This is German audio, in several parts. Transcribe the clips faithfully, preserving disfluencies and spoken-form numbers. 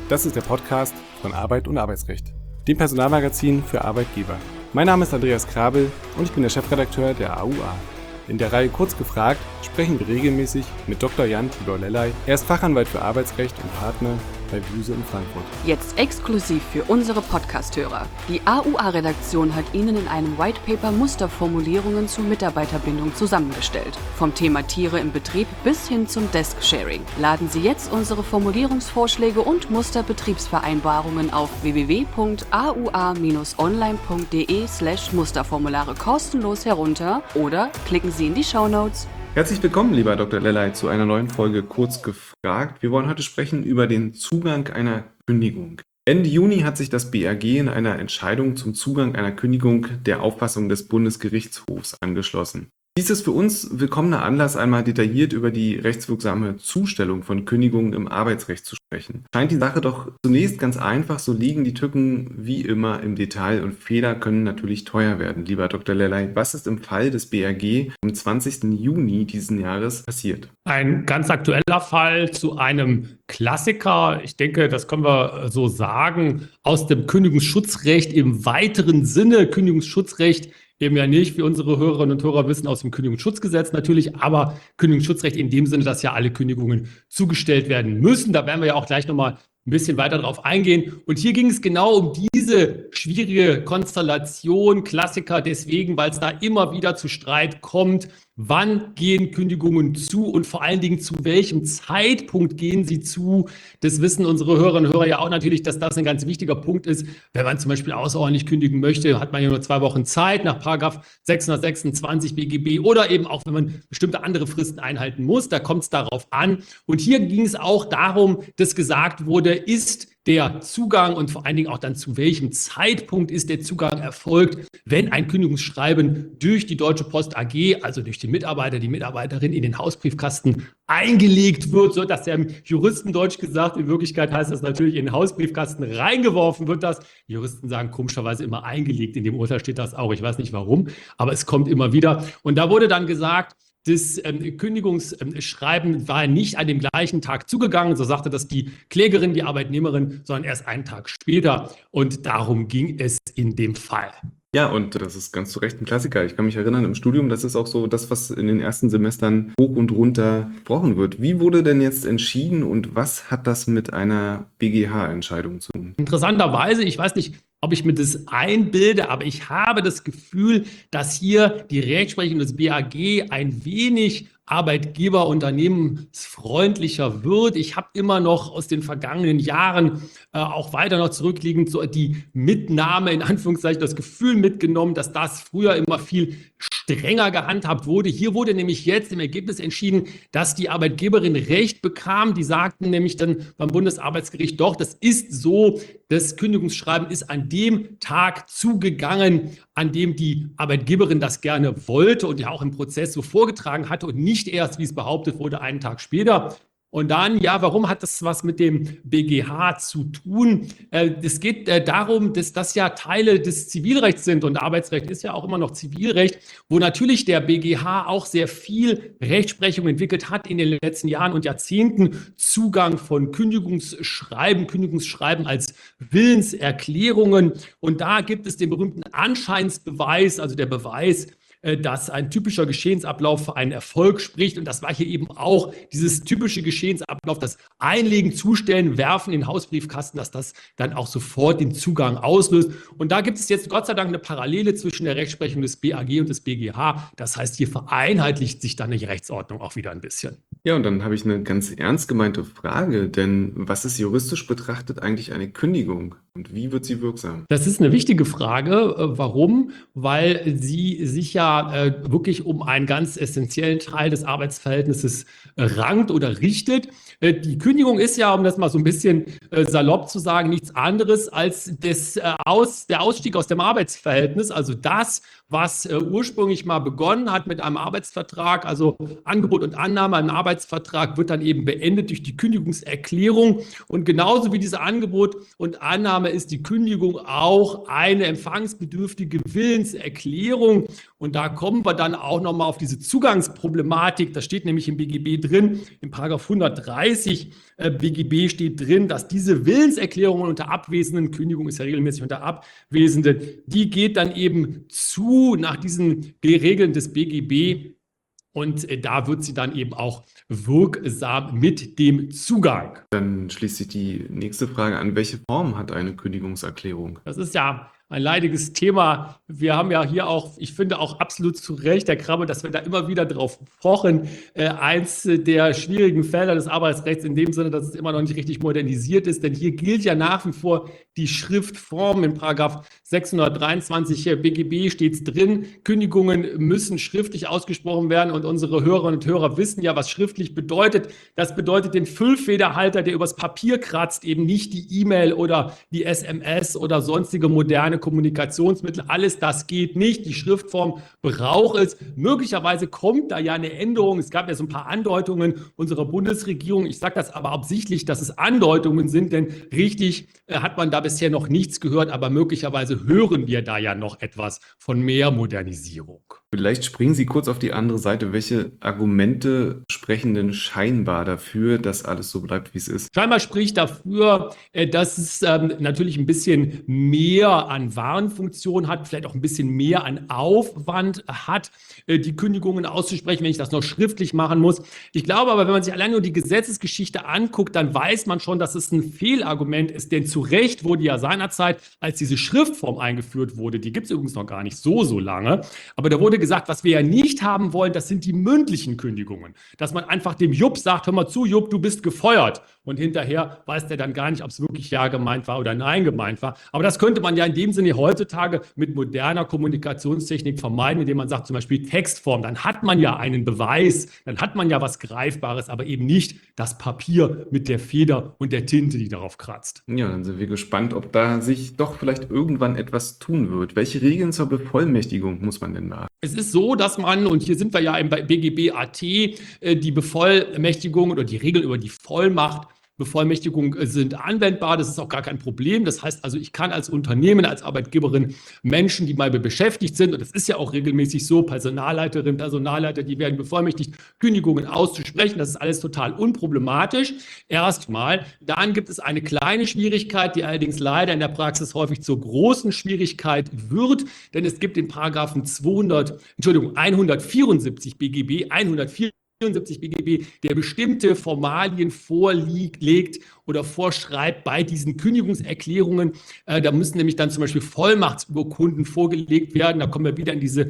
Das ist der Podcast von Arbeit und Arbeitsrecht, dem Personalmagazin für Arbeitgeber. Mein Name ist Andreas Krabel und ich bin der Chefredakteur der A U A. In der Reihe Kurz gefragt sprechen wir regelmäßig mit Doktor Jan Tibor Lellay. Er ist Fachanwalt für Arbeitsrecht und Partner bei Buse in Frankfurt. Jetzt exklusiv für unsere Podcast-Hörer. Die A U A-Redaktion hat Ihnen in einem White Paper Musterformulierungen zur Mitarbeiterbindung zusammengestellt. Vom Thema Tiere im Betrieb bis hin zum Desk-Sharing. Laden Sie jetzt unsere Formulierungsvorschläge und Musterbetriebsvereinbarungen auf w w w punkt a u a bindestrich online punkt d e slash Musterformulare kostenlos herunter oder klicken Sie in die Shownotes. Herzlich willkommen, lieber Doktor Lellay, zu einer neuen Folge Kurz gefragt. Wir wollen heute sprechen über den Zugang einer Kündigung. Ende Juni hat sich das B A G in einer Entscheidung zum Zugang einer Kündigung der Auffassung des Bundesgerichtshofs angeschlossen. Dies ist für uns willkommener Anlass, einmal detailliert über die rechtswirksame Zustellung von Kündigungen im Arbeitsrecht zu sprechen. Scheint die Sache doch zunächst ganz einfach, so liegen die Tücken wie immer im Detail und Fehler können natürlich teuer werden. Lieber Doktor Lellay, was ist im Fall des B A G am zwanzigsten Juni diesen Jahres passiert? Ein ganz aktueller Fall zu einem Klassiker, ich denke, das können wir so sagen, aus dem Kündigungsschutzrecht im weiteren Sinne. Kündigungsschutzrecht eben ja nicht, wie unsere Hörerinnen und Hörer wissen, aus dem Kündigungsschutzgesetz natürlich, aber Kündigungsschutzrecht in dem Sinne, dass ja alle Kündigungen zugestellt werden müssen. Da werden wir ja auch gleich nochmal ein bisschen weiter drauf eingehen. Und hier ging es genau um diese schwierige Konstellation, Klassiker deswegen, weil es da immer wieder zu Streit kommt. Wann gehen Kündigungen zu und vor allen Dingen zu welchem Zeitpunkt gehen sie zu? Das wissen unsere Hörerinnen und Hörer ja auch natürlich, dass das ein ganz wichtiger Punkt ist. Wenn man zum Beispiel außerordentlich kündigen möchte, hat man ja nur zwei Wochen Zeit nach Paragraph sechshundertsechsundzwanzig B G B oder eben auch, wenn man bestimmte andere Fristen einhalten muss. Da kommt es darauf an. Und hier ging es auch darum, dass gesagt wurde, ist der Zugang und vor allen Dingen auch dann zu welchem Zeitpunkt ist der Zugang erfolgt, wenn ein Kündigungsschreiben durch die Deutsche Post A G, also durch den Mitarbeiter, die Mitarbeiterin in den Hausbriefkasten eingelegt wird, so dass ja im Juristendeutsch gesagt, in Wirklichkeit heißt das natürlich in den Hausbriefkasten reingeworfen wird das. Die Juristen sagen komischerweise immer eingelegt, in dem Urteil steht das auch, ich weiß nicht warum, aber es kommt immer wieder. Und da wurde dann gesagt, das ähm, Kündigungsschreiben war nicht an dem gleichen Tag zugegangen, so sagte das die Klägerin, die Arbeitnehmerin, sondern erst einen Tag später. Und darum ging es in dem Fall. Ja, und das ist ganz zu Recht ein Klassiker. Ich kann mich erinnern, im Studium, das ist auch so das, was in den ersten Semestern hoch und runter gesprochen wird. Wie wurde denn jetzt entschieden und was hat das mit einer B G H-Entscheidung zu tun? Interessanterweise, ich weiß nicht, ob ich mir das einbilde, aber ich habe das Gefühl, dass hier die Rechtsprechung des B A G ein wenig arbeitgeberunternehmensfreundlicher wird. Ich habe immer noch aus den vergangenen Jahren äh, auch weiter noch zurückliegend so die Mitnahme, in Anführungszeichen, das Gefühl mitgenommen, dass das früher immer viel strenger gehandhabt wurde. Hier wurde nämlich jetzt im Ergebnis entschieden, dass die Arbeitgeberin Recht bekam. Die sagten nämlich dann beim Bundesarbeitsgericht, doch, das ist so, das Kündigungsschreiben ist an dem Tag zugegangen, an dem die Arbeitgeberin das gerne wollte und ja auch im Prozess so vorgetragen hatte und nicht erst, wie es behauptet wurde, einen Tag später. Und dann, ja, warum hat das was mit dem B G H zu tun? Es geht darum, dass das ja Teile des Zivilrechts sind und Arbeitsrecht ist ja auch immer noch Zivilrecht, wo natürlich der B G H auch sehr viel Rechtsprechung entwickelt hat in den letzten Jahren und Jahrzehnten. Zugang von Kündigungsschreiben, Kündigungsschreiben als Willenserklärungen. Und da gibt es den berühmten Anscheinsbeweis, also der Beweis, dass ein typischer Geschehensablauf für einen Erfolg spricht. Und das war hier eben auch dieses typische Geschehensablauf, das Einlegen, Zustellen, Werfen in den Hausbriefkasten, dass das dann auch sofort den Zugang auslöst. Und da gibt es jetzt Gott sei Dank eine Parallele zwischen der Rechtsprechung des B A G und des B G H. Das heißt, hier vereinheitlicht sich dann die Rechtsordnung auch wieder ein bisschen. Ja, und dann habe ich eine ganz ernst gemeinte Frage, denn was ist juristisch betrachtet eigentlich eine Kündigung und wie wird sie wirksam? Das ist eine wichtige Frage. Warum? Weil sie sich ja wirklich um einen ganz essentiellen Teil des Arbeitsverhältnisses rankt oder richtet. Die Kündigung ist ja, um das mal so ein bisschen salopp zu sagen, nichts anderes als das Aus, der Ausstieg aus dem Arbeitsverhältnis, also das, was äh, ursprünglich mal begonnen hat mit einem Arbeitsvertrag, also Angebot und Annahme, ein Arbeitsvertrag wird dann eben beendet durch die Kündigungserklärung. Und genauso wie dieses Angebot und Annahme ist die Kündigung auch eine empfangsbedürftige Willenserklärung. Und da kommen wir dann auch nochmal auf diese Zugangsproblematik. Das steht nämlich im B G B drin, im Paragraph hundertdreißig äh, B G B steht drin, dass diese Willenserklärungen unter Abwesenden, Kündigung ist ja regelmäßig unter Abwesenden, die geht dann eben zu nach diesen Regeln des B G B. Und äh, da wird sie dann eben auch wirksam mit dem Zugang. Dann schließt sich die nächste Frage an. Welche Form hat eine Kündigungserklärung? Das ist ja ein leidiges Thema. Wir haben ja hier auch, ich finde auch absolut zu Recht, Herr Krabbe, dass wir da immer wieder drauf pochen. Äh, eins der schwierigen Felder des Arbeitsrechts in dem Sinne, dass es immer noch nicht richtig modernisiert ist, denn hier gilt ja nach wie vor die Schriftform. In Paragraph sechshundertdreiundzwanzig B G B steht es drin, Kündigungen müssen schriftlich ausgesprochen werden und unsere Hörerinnen und Hörer wissen ja, was schriftlich bedeutet. Das bedeutet den Füllfederhalter, der übers Papier kratzt, eben nicht die E-Mail oder die S M S oder sonstige moderne Kommunikationsmittel. Alles das geht nicht. Die Schriftform braucht es. Möglicherweise kommt da ja eine Änderung. Es gab ja so ein paar Andeutungen unserer Bundesregierung. Ich sage das aber absichtlich, dass es Andeutungen sind, denn richtig äh, hat man da bisher noch nichts gehört, aber möglicherweise hören wir da ja noch etwas von mehr Modernisierung. Vielleicht springen Sie kurz auf die andere Seite. Welche Argumente sprechen denn scheinbar dafür, dass alles so bleibt, wie es ist? Scheinbar spricht dafür, äh, dass es ähm, natürlich ein bisschen mehr an Warnfunktion hat, vielleicht auch ein bisschen mehr an Aufwand hat, äh, die Kündigungen auszusprechen, wenn ich das noch schriftlich machen muss. Ich glaube aber, wenn man sich allein nur die Gesetzesgeschichte anguckt, dann weiß man schon, dass es ein Fehlargument ist, denn zu Recht wurde ja seinerzeit, als diese Schriftform eingeführt wurde, die gibt es übrigens noch gar nicht so, so lange, aber da wurde gesagt, was wir ja nicht haben wollen, das sind die mündlichen Kündigungen. Dass man einfach dem Jupp sagt, hör mal zu, Jupp, du bist gefeuert. Und hinterher weiß der dann gar nicht, ob es wirklich ja gemeint war oder nein gemeint war. Aber das könnte man ja in dem Sinne heutzutage mit moderner Kommunikationstechnik vermeiden, indem man sagt zum Beispiel Textform. Dann hat man ja einen Beweis, dann hat man ja was Greifbares, aber eben nicht das Papier mit der Feder und der Tinte, die darauf kratzt. Ja, dann sind wir gespannt, ob da sich doch vielleicht irgendwann etwas tun wird. Welche Regeln zur Bevollmächtigung muss man denn beachten? Es ist so, dass man, und hier sind wir ja im B G B A T, die Bevollmächtigung oder die Regeln über die Vollmacht, Bevollmächtigung sind anwendbar, das ist auch gar kein Problem. Das heißt also, ich kann als Unternehmen, als Arbeitgeberin Menschen, die mal beschäftigt sind, und das ist ja auch regelmäßig so, Personalleiterinnen, Personalleiter, die werden bevollmächtigt, Kündigungen auszusprechen. Das ist alles total unproblematisch. Erstmal, dann gibt es eine kleine Schwierigkeit, die allerdings leider in der Praxis häufig zur großen Schwierigkeit wird, denn es gibt den Paragraphen zweihundert, Entschuldigung, hundertvierundsiebzig B G B, hundertvierundsiebzig B G B, der bestimmte Formalien vorlegt oder vorschreibt bei diesen Kündigungserklärungen. Äh, da müssen nämlich dann zum Beispiel Vollmachtsurkunden vorgelegt werden. Da kommen wir wieder in diese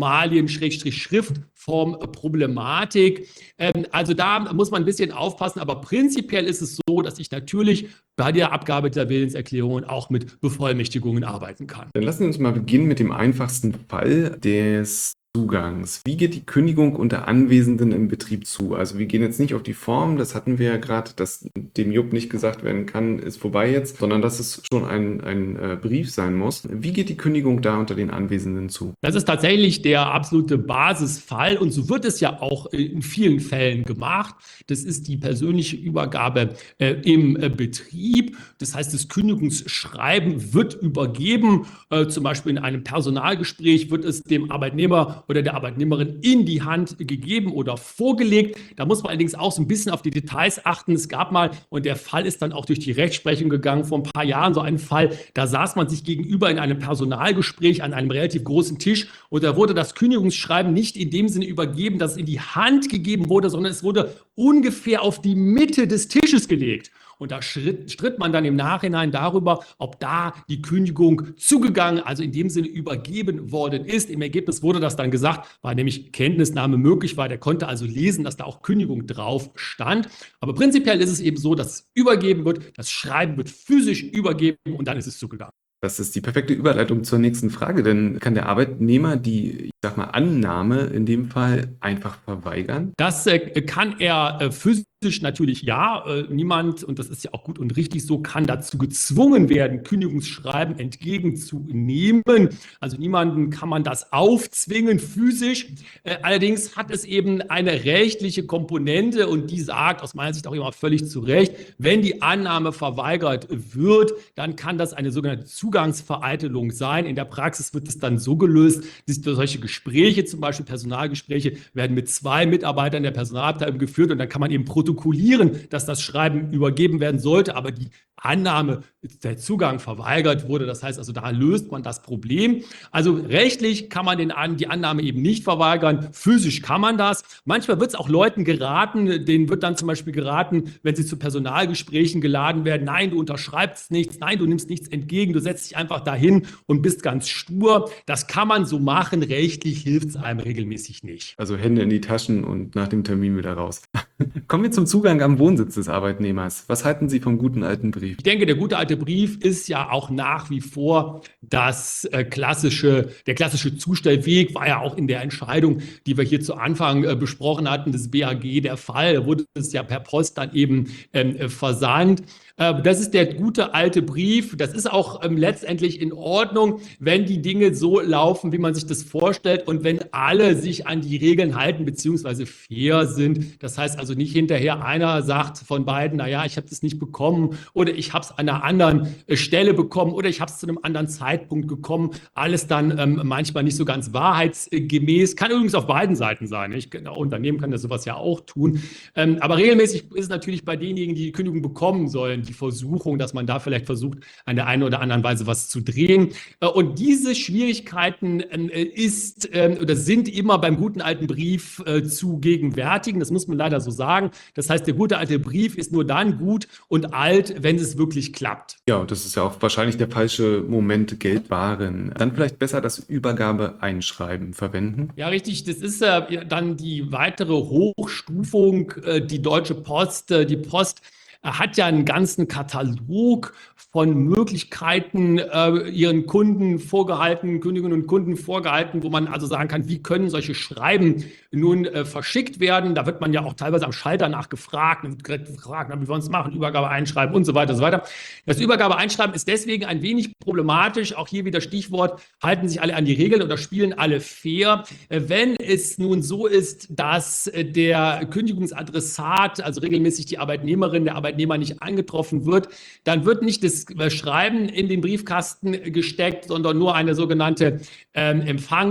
Formalien-Schriftform-Problematik. Ähm, also da muss man ein bisschen aufpassen, aber prinzipiell ist es so, dass ich natürlich bei der Abgabe der Willenserklärungen auch mit Bevollmächtigungen arbeiten kann. Dann lassen wir uns mal beginnen mit dem einfachsten Fall des Zugangs. Wie geht die Kündigung unter Anwesenden im Betrieb zu? Also wir gehen jetzt nicht auf die Form, das hatten wir ja gerade, dass dem Jupp nicht gesagt werden kann, ist vorbei jetzt, sondern dass es schon ein, ein äh, Brief sein muss. Wie geht die Kündigung da unter den Anwesenden zu? Das ist tatsächlich der absolute Basisfall und so wird es ja auch in vielen Fällen gemacht. Das ist die persönliche Übergabe äh, im äh, Betrieb. Das heißt, das Kündigungsschreiben wird übergeben, äh, zum Beispiel in einem Personalgespräch wird es dem Arbeitnehmer oder der Arbeitnehmerin in die Hand gegeben oder vorgelegt. Da muss man allerdings auch so ein bisschen auf die Details achten. Es gab mal, und der Fall ist dann auch durch die Rechtsprechung gegangen, vor ein paar Jahren so einen Fall, da saß man sich gegenüber in einem Personalgespräch an einem relativ großen Tisch und da wurde das Kündigungsschreiben nicht in dem Sinne übergeben, dass es in die Hand gegeben wurde, sondern es wurde ungefähr auf die Mitte des Tisches gelegt. Und da stritt, stritt man dann im Nachhinein darüber, ob da die Kündigung zugegangen, also in dem Sinne übergeben worden ist. Im Ergebnis wurde das dann gesagt, weil nämlich Kenntnisnahme möglich war. Der konnte also lesen, dass da auch Kündigung drauf stand. Aber prinzipiell ist es eben so, dass es übergeben wird, das Schreiben wird physisch übergeben und dann ist es zugegangen. Das ist die perfekte Überleitung zur nächsten Frage, denn kann der Arbeitnehmer die, ich sag mal, Annahme in dem Fall einfach verweigern? Das äh, kann er äh, physisch Physisch natürlich ja, äh, niemand, und das ist ja auch gut und richtig so, kann dazu gezwungen werden, Kündigungsschreiben entgegenzunehmen. Also niemanden kann man das aufzwingen physisch. Äh, allerdings hat es eben eine rechtliche Komponente und die sagt aus meiner Sicht auch immer völlig zu Recht, wenn die Annahme verweigert wird, dann kann das eine sogenannte Zugangsvereitelung sein. In der Praxis wird es dann so gelöst, dass solche Gespräche, zum Beispiel Personalgespräche, werden mit zwei Mitarbeitern der Personalabteilung geführt und dann kann man eben protokollieren, dass das Schreiben übergeben werden sollte, aber die Annahme, der Zugang verweigert wurde. Das heißt also, da löst man das Problem. Also rechtlich kann man den, die Annahme eben nicht verweigern. Physisch kann man das. Manchmal wird es auch Leuten geraten, denen wird dann zum Beispiel geraten, wenn sie zu Personalgesprächen geladen werden, nein, du unterschreibst nichts, nein, du nimmst nichts entgegen, du setzt dich einfach dahin und bist ganz stur. Das kann man so machen. Rechtlich hilft es einem regelmäßig nicht. Also Hände in die Taschen und nach dem Termin wieder raus. Kommen wir zum Zugang am Wohnsitz des Arbeitnehmers. Was halten Sie vom guten alten Brief? Ich denke, der gute alte Brief ist ja auch nach wie vor das äh, klassische, der klassische Zustellweg, war ja auch in der Entscheidung, die wir hier zu Anfang äh, besprochen hatten, des B A G der Fall. Da wurde es ja per Post dann eben ähm, äh, versandt. Äh, das ist der gute alte Brief. Das ist auch ähm, letztendlich in Ordnung, wenn die Dinge so laufen, wie man sich das vorstellt und wenn alle sich an die Regeln halten beziehungsweise fair sind. Das heißt also nicht hinterher einer sagt von beiden, naja, ich habe das nicht bekommen oder ich habe es an einer anderen äh, Stelle bekommen oder ich habe es zu einem anderen Zeitpunkt bekommen. Alles dann ähm, manchmal nicht so ganz wahrheitsgemäß. Kann übrigens auf beiden Seiten sein. Ich, ein Unternehmen kann das sowas ja auch tun. Ähm, aber regelmäßig ist es natürlich bei denjenigen, die die Kündigung bekommen sollen, die Versuchung, dass man da vielleicht versucht, an der einen oder anderen Weise was zu drehen. Äh, und diese Schwierigkeiten äh, ist äh, oder sind immer beim guten alten Brief äh, zu gegenwärtigen. Das muss man leider so sagen. Das heißt, der gute alte Brief ist nur dann gut und alt, wenn es wirklich klappt. Ja, und das ist ja auch wahrscheinlich der falsche Moment, Geld wahren. Dann vielleicht besser das Übergabeeinschreiben verwenden. Ja, richtig. Das ist äh, dann die weitere Hochstufung. Äh, die Deutsche Post, äh, die Post hat ja einen ganzen Katalog von Möglichkeiten äh, ihren Kunden vorgehalten, Kundinnen und Kunden vorgehalten, wo man also sagen kann, wie können solche Schreiben nun äh, verschickt werden. Da wird man ja auch teilweise am Schalter nachgefragt, wird gefragt, wie wollen wir es machen, Übergabe einschreiben und so weiter und so weiter. Das Übergabe einschreiben ist deswegen ein wenig problematisch. Auch hier wieder Stichwort, halten sich alle an die Regeln oder spielen alle fair. Äh, wenn es nun so ist, dass äh, der Kündigungsadressat, also regelmäßig die Arbeitnehmerin, der Arbeitnehmer nicht angetroffen wird, dann wird nicht das Schreiben in den Briefkasten gesteckt, sondern nur eine sogenannte ähm,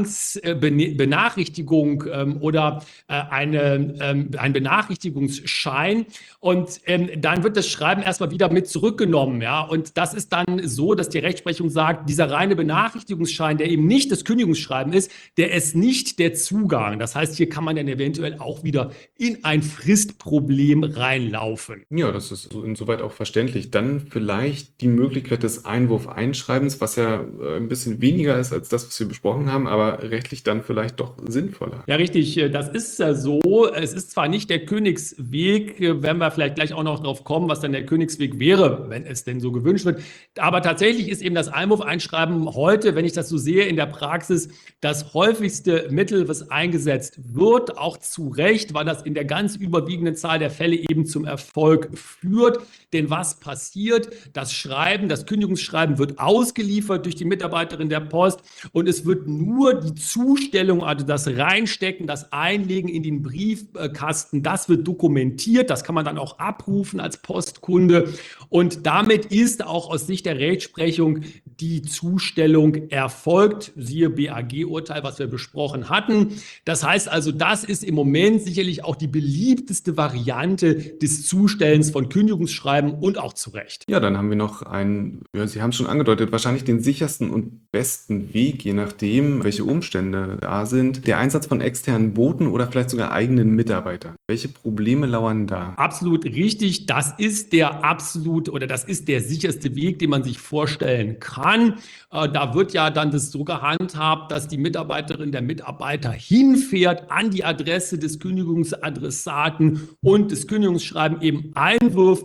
Empfangsbenachrichtigung ähm, oder äh, eine, ähm, ein Benachrichtigungsschein. Und ähm, dann wird das Schreiben erstmal wieder mit zurückgenommen. Ja? Und das ist dann so, dass die Rechtsprechung sagt, dieser reine Benachrichtigungsschein, der eben nicht das Kündigungsschreiben ist, der ist nicht der Zugang. Das heißt, hier kann man dann eventuell auch wieder in ein Fristproblem reinlaufen. Ja, das ist insoweit auch verständlich. Dann vielleicht die Möglichkeit des Einwurf-Einschreibens, was ja ein bisschen weniger ist als das, was wir besprochen haben, aber rechtlich dann vielleicht doch sinnvoller. Ja, richtig. Das ist ja so. Es ist zwar nicht der Königsweg, wenn wir vielleicht gleich auch noch drauf kommen, was dann der Königsweg wäre, wenn es denn so gewünscht wird. Aber tatsächlich ist eben das Einwurf-Einschreiben heute, wenn ich das so sehe, in der Praxis das häufigste Mittel, was eingesetzt wird, auch zu Recht, weil das in der ganz überwiegenden Zahl der Fälle eben zum Erfolg führt. Denn was passiert? Das Schreiben, das Kündigungsschreiben wird ausgeliefert durch die Mitarbeiterin der Post und es wird nur die Zustellung, also das Reinstecken, das Einlegen in den Briefkasten, das wird dokumentiert. Das kann man dann auch abrufen als Postkunde. Und damit ist auch aus Sicht der Rechtsprechung die Zustellung erfolgt. Siehe B A G-Urteil, was wir besprochen hatten. Das heißt also, das ist im Moment sicherlich auch die beliebteste Variante des Zustellens von Kündigungsschreiben und auch zu Recht. Ja, dann haben wir noch einen, ja, Sie haben es schon angedeutet, wahrscheinlich den sichersten und besten Weg, je nachdem, welche Umstände da sind, der Einsatz von externen Boten oder vielleicht sogar eigenen Mitarbeitern. Welche Probleme lauern da? Absolut richtig. Das ist der absolut oder das ist der sicherste Weg, den man sich vorstellen kann. Äh, da wird ja dann das so gehandhabt, dass die Mitarbeiterin, der Mitarbeiter hinfährt an die Adresse des Kündigungsadressaten und das Kündigungsschreiben eben einwirft.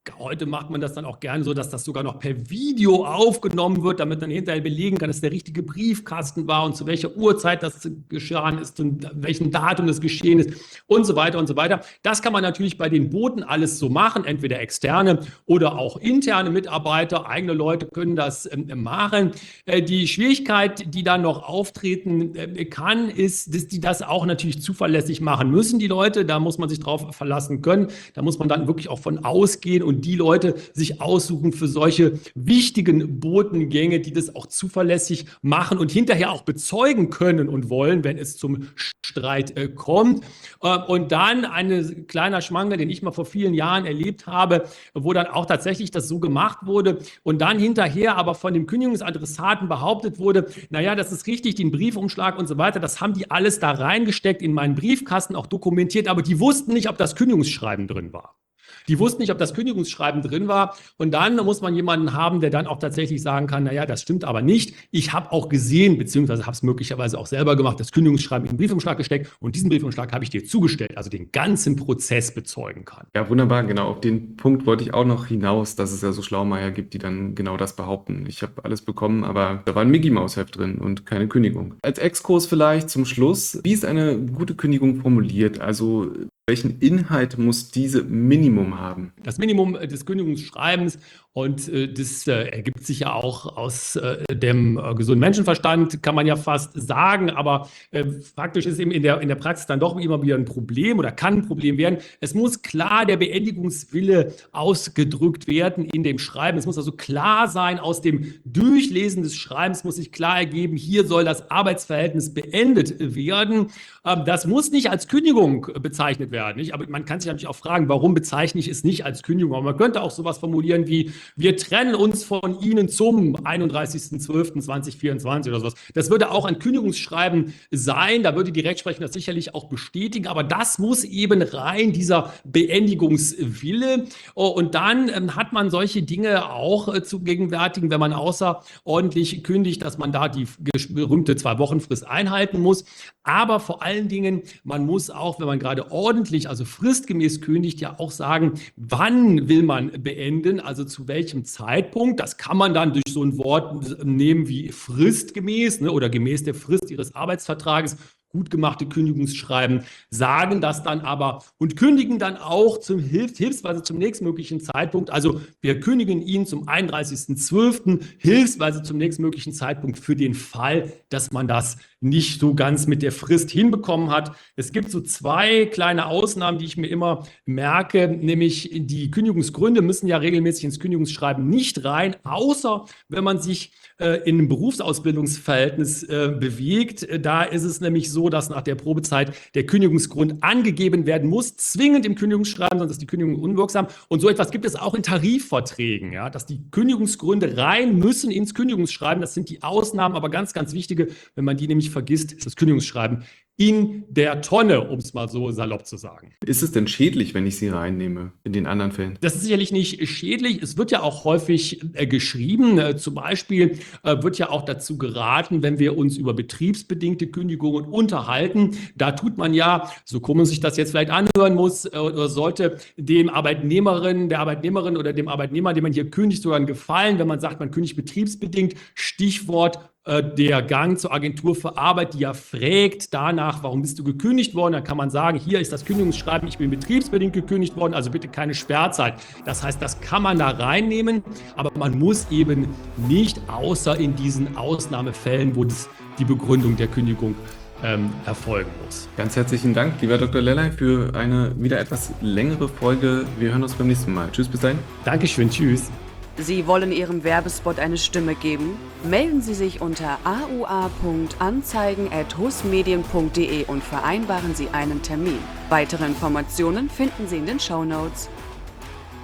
Heute macht man das dann auch gerne so, dass das sogar noch per Video aufgenommen wird, damit man hinterher belegen kann, dass der richtige Briefkasten war und zu welcher Uhrzeit das geschehen ist und welchem Datum das geschehen ist und so weiter und so weiter. Das kann man natürlich bei den Booten alles so machen, entweder externe oder auch interne Mitarbeiter, eigene Leute können das äh, machen. Äh, die Schwierigkeit, die dann noch auftreten äh, kann, ist, dass die das auch natürlich zuverlässig machen müssen, die Leute. Da muss man sich drauf verlassen können. Da muss man dann wirklich auch von ausgehen und die Leute sich aussuchen für solche wichtigen Botengänge, die das auch zuverlässig machen und hinterher auch bezeugen können und wollen, wenn es zum Streit äh, kommt. Äh, und dann ein kleiner Schmankerl, den ich mal vor vielen Jahren erlebt habe, wo dann auch tatsächlich das so gemacht wurde und dann hinterher aber von dem Kündigungsadressaten behauptet wurde, naja, das ist richtig, den Briefumschlag und so weiter, das haben die alles da reingesteckt in meinen Briefkasten, auch dokumentiert, aber die wussten nicht, ob das Kündigungsschreiben drin war. Die wussten nicht, ob das Kündigungsschreiben drin war. Und dann muss man jemanden haben, der dann auch tatsächlich sagen kann, naja, das stimmt aber nicht. Ich habe auch gesehen, beziehungsweise habe es möglicherweise auch selber gemacht, das Kündigungsschreiben in den Briefumschlag gesteckt und diesen Briefumschlag habe ich dir zugestellt, also den ganzen Prozess bezeugen kann. Ja, wunderbar, genau. Auf den Punkt wollte ich auch noch hinaus, dass es ja so Schlaumeier gibt, die dann genau das behaupten. Ich habe alles bekommen, aber da war ein Mickey-Maus-Heft drin und keine Kündigung. Als Exkurs vielleicht zum Schluss, wie ist eine gute Kündigung formuliert? Also welchen Inhalt muss diese Minimum haben? Das Minimum des Kündigungsschreibens, und äh, das äh, ergibt sich ja auch aus äh, dem äh, gesunden Menschenverstand, kann man ja fast sagen, aber äh, faktisch ist eben in der, in der Praxis dann doch immer wieder ein Problem oder kann ein Problem werden. Es muss klar der Beendigungswille ausgedrückt werden in dem Schreiben. Es muss also klar sein, aus dem Durchlesen des Schreibens muss sich klar ergeben, hier soll das Arbeitsverhältnis beendet werden. Ähm, das muss nicht als Kündigung bezeichnet werden. Nicht? Aber man kann sich natürlich auch fragen, warum bezeichne ich es nicht als Kündigung? Aber man könnte auch sowas formulieren wie, wir trennen uns von Ihnen zum einunddreißigsten zwölften zweitausendvierundzwanzig oder sowas. Das würde auch ein Kündigungsschreiben sein. Da würde die Rechtsprechung das sicherlich auch bestätigen. Aber das muss eben rein dieser Beendigungswille. Und dann ähm, hat man solche Dinge auch äh, zu gegenwärtigen, wenn man außerordentlich kündigt, dass man da die berühmte Zwei-Wochen-Frist einhalten muss. Aber vor allen Dingen, man muss auch, wenn man gerade ordentlich, also fristgemäß kündigt, ja auch sagen, wann will man beenden, also zu welchem Zeitpunkt. Das kann man dann durch so ein Wort nehmen wie fristgemäß, ne, oder gemäß der Frist Ihres Arbeitsvertrages. Gut gemachte Kündigungsschreiben, sagen das dann aber und kündigen dann auch zum Hilf hilfsweise zum nächstmöglichen Zeitpunkt. Also wir kündigen ihn zum einunddreißigsten zwölften hilfsweise zum nächstmöglichen Zeitpunkt für den Fall, dass man das nicht so ganz mit der Frist hinbekommen hat. Es gibt so zwei kleine Ausnahmen, die ich mir immer merke, nämlich die Kündigungsgründe müssen ja regelmäßig ins Kündigungsschreiben nicht rein, außer wenn man sich äh, in einem Berufsausbildungsverhältnis äh, bewegt. Da ist es nämlich so, dass nach der Probezeit der Kündigungsgrund angegeben werden muss, zwingend im Kündigungsschreiben, sonst ist die Kündigung unwirksam. Und so etwas gibt es auch in Tarifverträgen, ja, dass die Kündigungsgründe rein müssen ins Kündigungsschreiben. Das sind die Ausnahmen, aber ganz, ganz wichtige. Wenn man die nämlich vergisst, ist das Kündigungsschreiben in der Tonne, um es mal so salopp zu sagen. Ist es denn schädlich, wenn ich sie reinnehme in den anderen Fällen? Das ist sicherlich nicht schädlich. Es wird ja auch häufig äh, geschrieben. Äh, zum Beispiel äh, wird ja auch dazu geraten, wenn wir uns über betriebsbedingte Kündigungen unterhalten. Da tut man ja, so komisch sich das jetzt vielleicht anhören muss, äh, oder sollte dem Arbeitnehmerin, der Arbeitnehmerin oder dem Arbeitnehmer, dem man hier kündigt, sogar einen Gefallen, wenn man sagt, man kündigt betriebsbedingt. Stichwort der Gang zur Agentur für Arbeit, die ja fragt danach, warum bist du gekündigt worden? Dann kann man sagen, hier ist das Kündigungsschreiben, ich bin betriebsbedingt gekündigt worden, also bitte keine Sperrzeit. Das heißt, das kann man da reinnehmen, aber man muss eben nicht, außer in diesen Ausnahmefällen, wo das die Begründung der Kündigung ähm, erfolgen muss. Ganz herzlichen Dank, lieber Doktor Lellay, für eine wieder etwas längere Folge. Wir hören uns beim nächsten Mal. Tschüss, bis dahin. Dankeschön, tschüss. Sie wollen Ihrem Werbespot eine Stimme geben? Melden Sie sich unter a u a punkt anzeigen at husmedien punkt de und vereinbaren Sie einen Termin. Weitere Informationen finden Sie in den Shownotes.